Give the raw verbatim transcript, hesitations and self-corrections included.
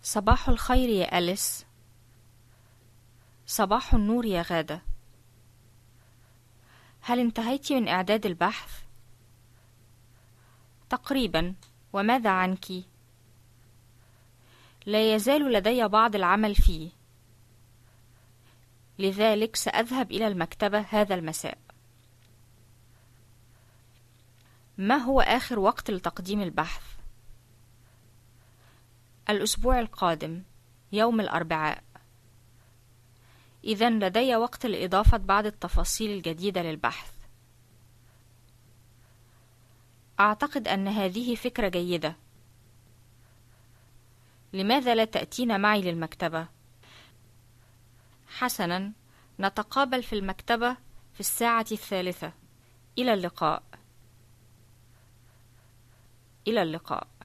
صباح الخير يا أليس. صباح النور يا غادة. هل انتهيت من إعداد البحث؟ تقريبا. وماذا عنك؟ لا يزال لدي بعض العمل فيه، لذلك سأذهب إلى المكتبة هذا المساء. ما هو آخر وقت لتقديم البحث؟ الأسبوع القادم، يوم الأربعاء. إذن لدي وقت لإضافة بعض التفاصيل الجديدة للبحث. أعتقد أن هذه فكرة جيدة. لماذا لا تأتين معي للمكتبة؟ حسناً، نتقابل في المكتبة في الساعة الثالثة. إلى اللقاء. إلى اللقاء.